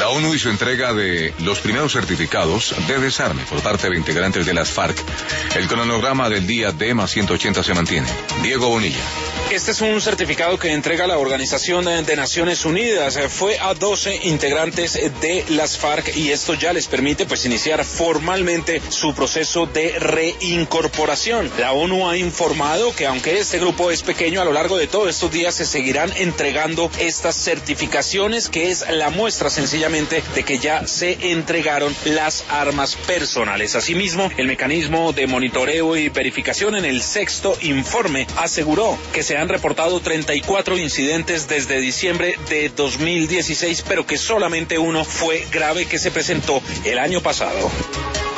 La ONU hizo entrega de los primeros certificados de desarme por parte de integrantes de las FARC. El cronograma del día D+180 se mantiene. Diego Bonilla. Este es un certificado que entrega la Organización de Naciones Unidas. Fue a 12 integrantes de las FARC y esto ya les permite iniciar formalmente su proceso de reincorporación. La ONU ha informado que aunque este grupo es pequeño, a lo largo de todos estos días se seguirán entregando estas certificaciones, que es la muestra sencillamente de que ya se entregaron las armas personales. Asimismo, el mecanismo de monitoreo y verificación en el sexto informe aseguró que se han reportado 34 incidentes desde diciembre de 2016, pero que solamente uno fue grave, que se presentó el año pasado.